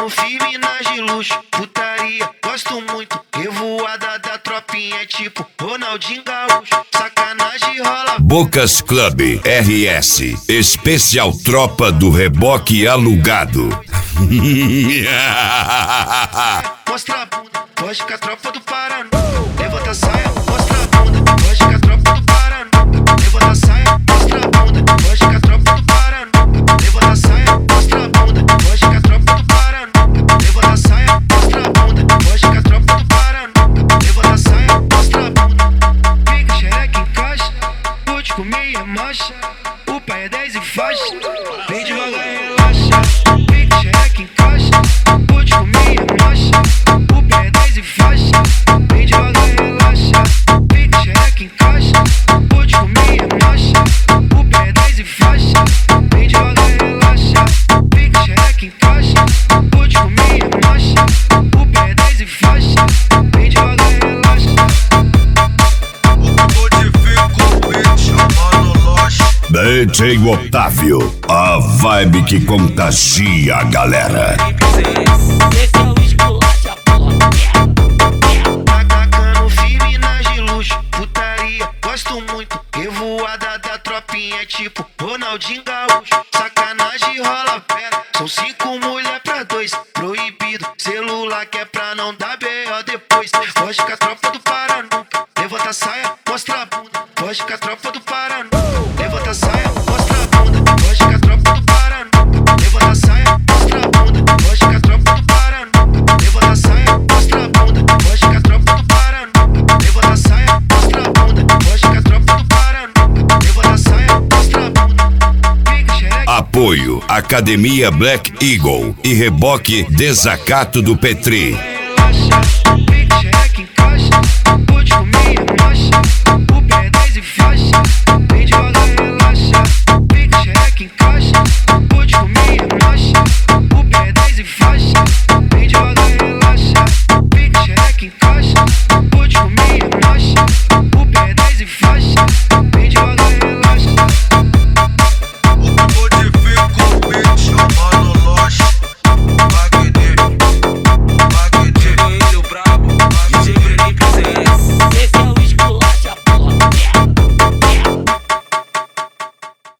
Tacando firme nas de luxo, putaria, gosto muito. Revoada da tropinha é tipo Ronaldinho Gaúcho. Sacanagem rola. Bocas Club RS, especial tropa do reboque alugado. Mostra a bunda, pode com a tropa do Paraná. Levanta a saia, mostra a bunda, pode com a tropa do Paraná. Levanta a saia, mostra a bunda, pode com a tropa do Paraná. Levanta a saia, mostra a bunda, pode com a tropa do Paraná. Levanta a saia, mostra a bunda, pode com a tropa do Paraná. Levanta a saia, mostra a bunda. Fica xereca em caixa, vou te comer e é marcha. O pai é 10 e faixa, vem devagar e relaxa. Fica xereca em caixa, vou te comer e é marcha. O pai é 10 e faixa, vem devagar e relaxa. Fica xereca em caixa, vou te comer e é marcha. O pai é 10 e faixa, vem devagar e relaxa. Fica xereca em caixa, vou te comer e é marcha. O pai é 10 e faixa, vem devagar e relaxa. DJ Otávio, a vibe que contagia a galera. Tacando firme nas de luxo, putaria, gosto muito. Revoada da tropinha é tipo Ronaldinho Gaúcho. Sacanagem rola pera, são 5 mulher pra 2. Proibido, celular que é pra não dar B.O. depois. Pode com a tropa do Paraná. Levanta a saia, mostra a bunda, pode com a tropa do Paraná. Levanta a saia, mostra a bunda, pode com a tropa do Paraná. Levanta a saia, mostra a bunda, pode com a tropa do Paraná. Levanta a saia, mostra a bunda, pode com a tropa do Paraná. Levanta a saia, mostra a bunda, pode com a tropa do Paraná. Levanta a saia, mostra a bunda. Fica xereca. Apoio Academia Black Eagle e Reboque Desacato do Petri. Relaxa, fica xereca em caixa.